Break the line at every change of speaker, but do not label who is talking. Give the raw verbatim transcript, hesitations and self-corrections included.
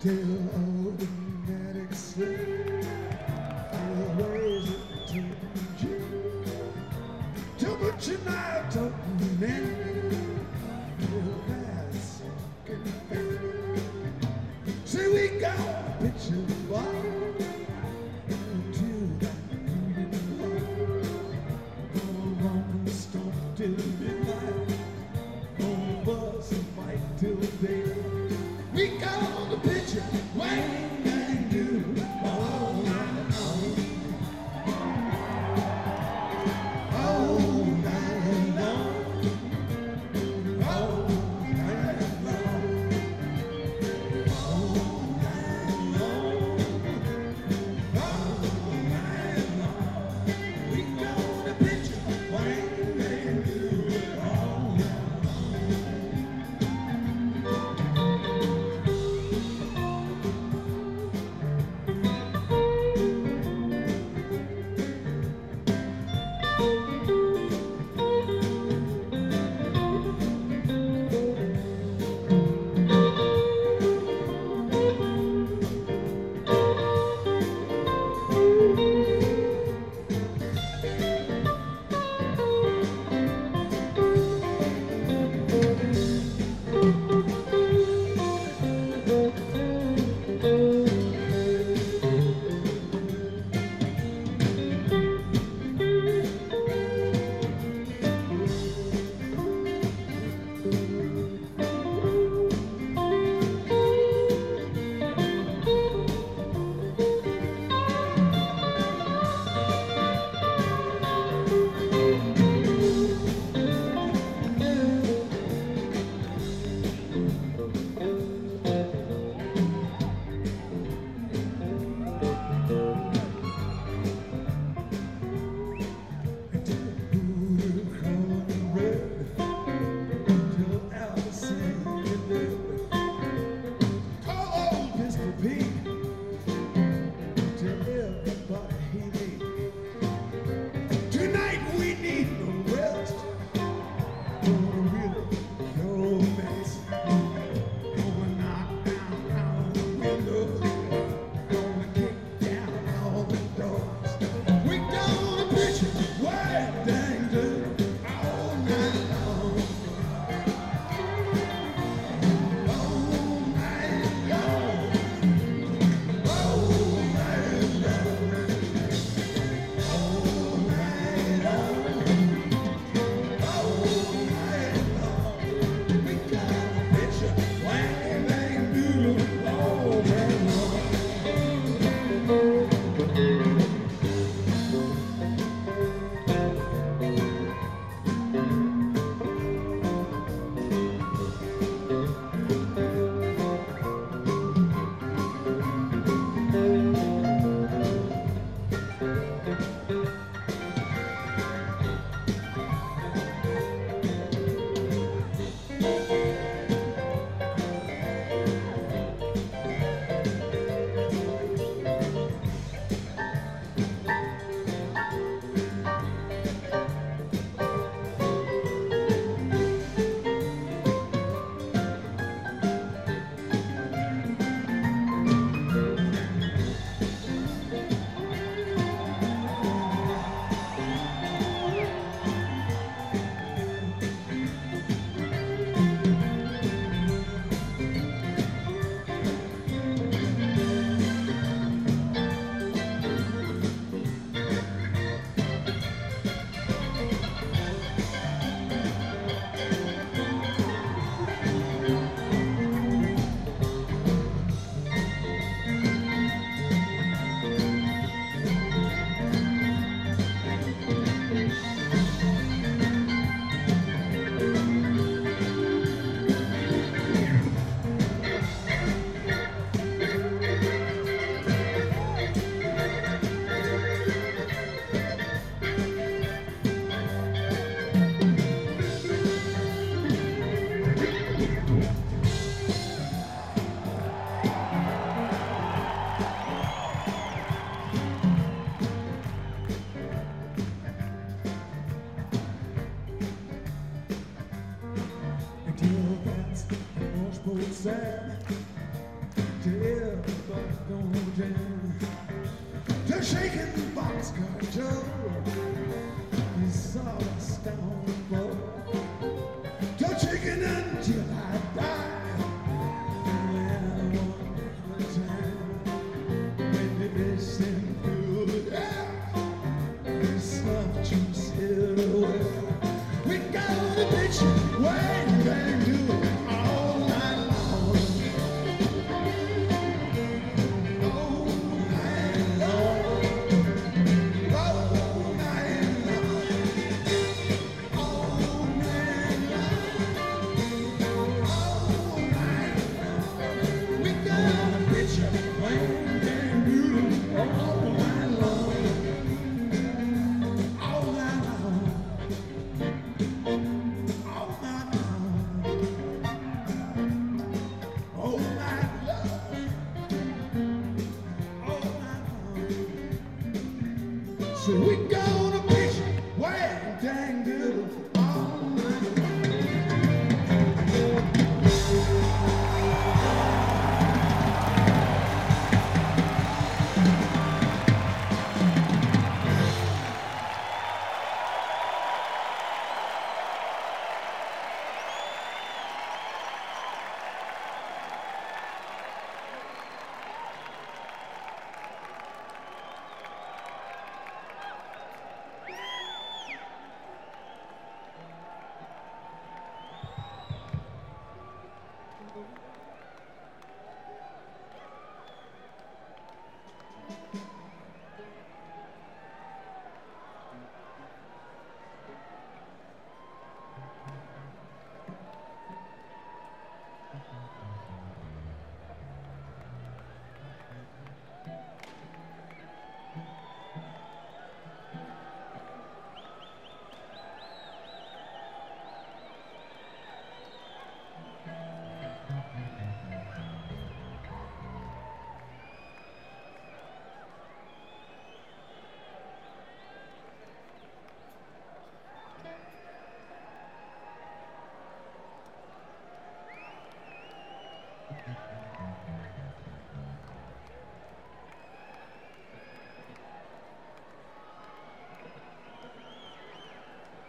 till all the addicts sleep. Feel ways that take you. Too much and I don't men. Feel that's see we got a picture bar. Till that till midnight, on bus and fight till day. We got on the picture, Wayne and you all night long, all night long, all night long, all night long. down to shaking the boxcar Joe. He saw a stone fall to chicken until I die. And then one time when they listen through the air, the snuff juice hid away. We got a picture way back to all night long. All night long. All night long. All night long. All night long. We got a picture way back to all night long. All night long. All night long. All night long. All night long. So we go.